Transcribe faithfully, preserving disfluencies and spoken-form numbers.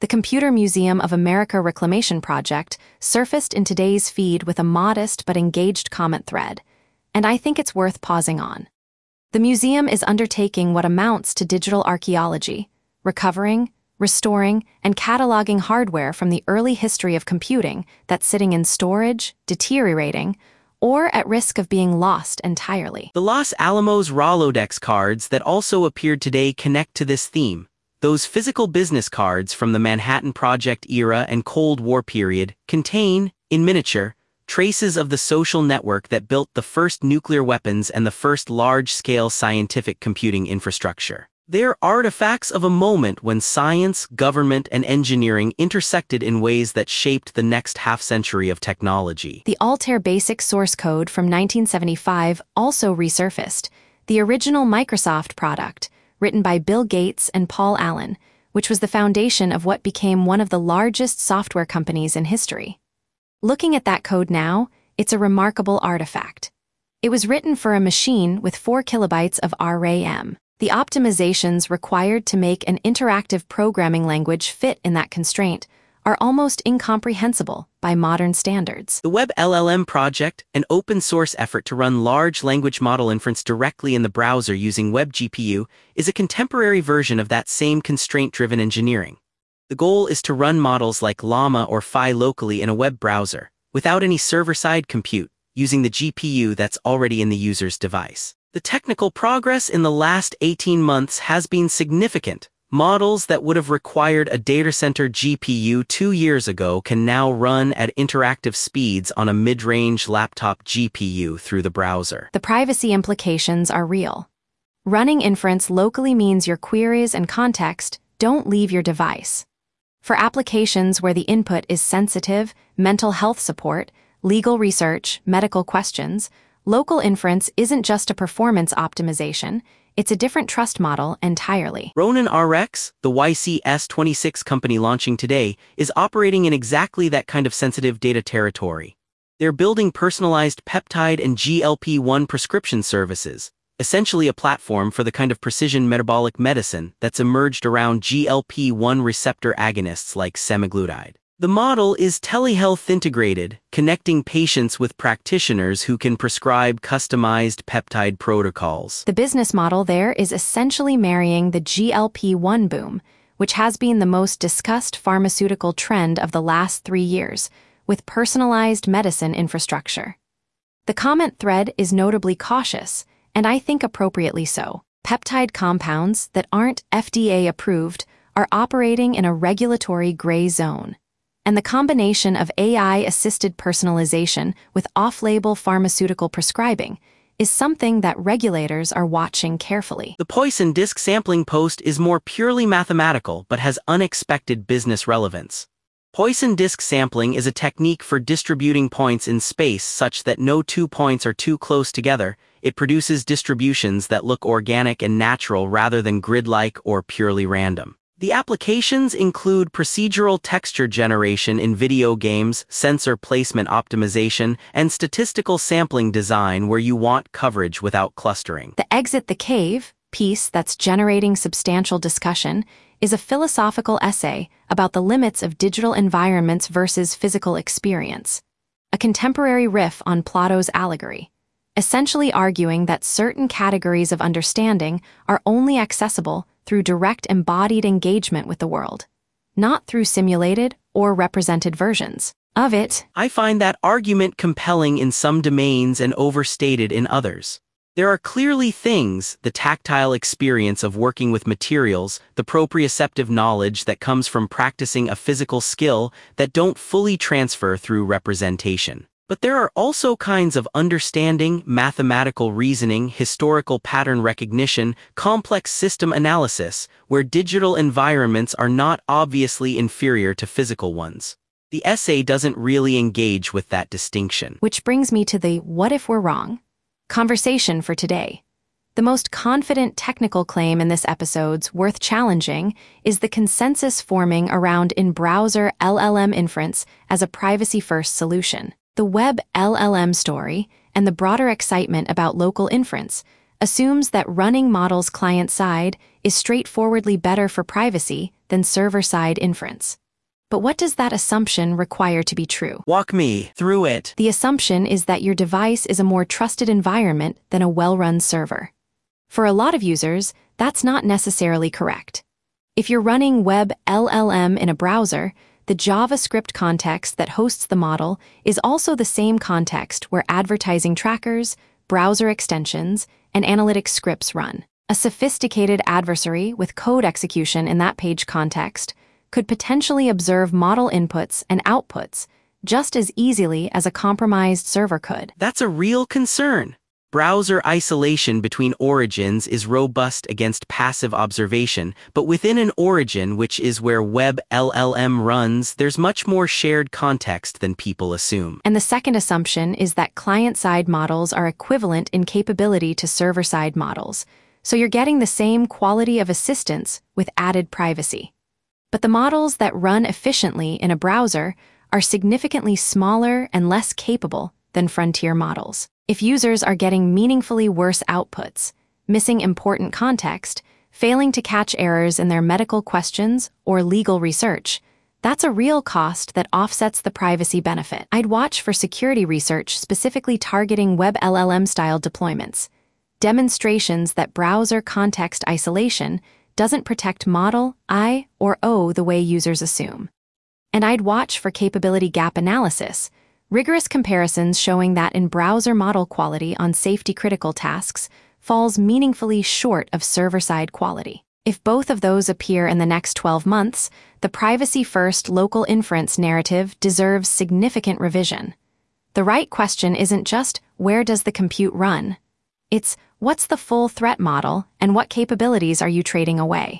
Computer Museum of America Reclamation Project surfaced in today's feed with a modest but engaged comment thread, and I think it's worth pausing on. The museum is undertaking what amounts to digital archaeology, recovering, restoring, and cataloging hardware from the early history of computing that's sitting in storage, deteriorating, or at risk of being lost entirely. The Los Alamos Rolodex cards that also appeared today connect to this theme. Those physical business cards from the Manhattan Project era and Cold War period contain, in miniature, traces of the social network that built the first nuclear weapons and the first large-scale scientific computing infrastructure. They're artifacts of a moment when science, government, and engineering intersected in ways that shaped the next half-century of technology. The Altair Basic source code from nineteen seventy-five also resurfaced, the original Microsoft product, written by Bill Gates and Paul Allen, which was the foundation of what became one of the largest software companies in history. Looking at that code now, it's a remarkable artifact. It was written for a machine with four kilobytes of RAM. The optimizations required to make an interactive programming language fit in that constraint are almost incomprehensible by modern standards. The Web L L M project, an open-source effort to run large language model inference directly in the browser using WebGPU, is a contemporary version of that same constraint-driven engineering. The goal is to run models like Llama or Phi locally in a web browser, without any server-side compute, using the G P U that's already in the user's device. The technical progress in the last eighteen months has been significant. Models that would have required a data center G P U two years ago can now run at interactive speeds on a mid-range laptop G P U through the browser. The privacy implications are real. Running inference locally means your queries and context don't leave your device. For applications where the input is sensitive, mental health support, legal research, medical questions, local inference isn't just a performance optimization, it's a different trust model entirely. Ronin R X, the Y C S twenty-six company launching today, is operating in exactly that kind of sensitive data territory. They're building personalized peptide and G L P one prescription services, essentially a platform for the kind of precision metabolic medicine that's emerged around G L P one receptor agonists like semaglutide. The model is telehealth integrated, connecting patients with practitioners who can prescribe customized peptide protocols. The business model there is essentially marrying the G L P one boom, which has been the most discussed pharmaceutical trend of the last three years, with personalized medicine infrastructure. The comment thread is notably cautious, and I think appropriately so. Peptide compounds that aren't F D A approved are operating in a regulatory gray zone. And the combination of A I-assisted personalization with off-label pharmaceutical prescribing is something that regulators are watching carefully. The Poisson disk sampling post is more purely mathematical but has unexpected business relevance. Poisson disk sampling is a technique for distributing points in space such that no two points are too close together. It produces distributions that look organic and natural rather than grid-like or purely random. The applications include procedural texture generation in video games, sensor placement optimization, and statistical sampling design where you want coverage without clustering. The Exit the Cave piece that's generating substantial discussion is a philosophical essay about the limits of digital environments versus physical experience, a contemporary riff on Plato's allegory, essentially arguing that certain categories of understanding are only accessible through direct embodied engagement with the world, not through simulated or represented versions of it. I find that argument compelling in some domains and overstated in others. There are clearly things, the tactile experience of working with materials, the proprioceptive knowledge that comes from practicing a physical skill, that don't fully transfer through representation. But there are also kinds of understanding, mathematical reasoning, historical pattern recognition, complex system analysis, where digital environments are not obviously inferior to physical ones. The essay doesn't really engage with that distinction. Which brings me to the what if we're wrong conversation for today. The most confident technical claim in this episode's worth challenging is the consensus forming around in-browser L L M inference as a privacy-first solution. The web L L M story, and the broader excitement about local inference, assumes that running models client-side is straightforwardly better for privacy than server-side inference. But what does that assumption require to be true? Walk me through it. The assumption is that your device is a more trusted environment than a well-run server. For a lot of users, that's not necessarily correct. If you're running Web L L M in a browser, the JavaScript context that hosts the model is also the same context where advertising trackers, browser extensions, and analytics scripts run. A sophisticated adversary with code execution in that page context could potentially observe model inputs and outputs just as easily as a compromised server could. That's a real concern. Browser isolation between origins is robust against passive observation, but within an origin, which is where Web L L M runs, there's much more shared context than people assume. And the second assumption is that client-side models are equivalent in capability to server-side models, so you're getting the same quality of assistance with added privacy. But the models that run efficiently in a browser are significantly smaller and less capable than frontier models. If users are getting meaningfully worse outputs, missing important context, failing to catch errors in their medical questions or legal research, that's a real cost that offsets the privacy benefit. I'd watch for security research specifically targeting Web L L M-style deployments, demonstrations that browser context isolation doesn't protect model, I, or O the way users assume. And I'd watch for capability gap analysis, rigorous comparisons showing that in browser model quality on safety-critical tasks falls meaningfully short of server-side quality. If both of those appear in the next twelve months, the privacy-first local inference narrative deserves significant revision. The right question isn't just, where does the compute run? It's, what's the full threat model and what capabilities are you trading away?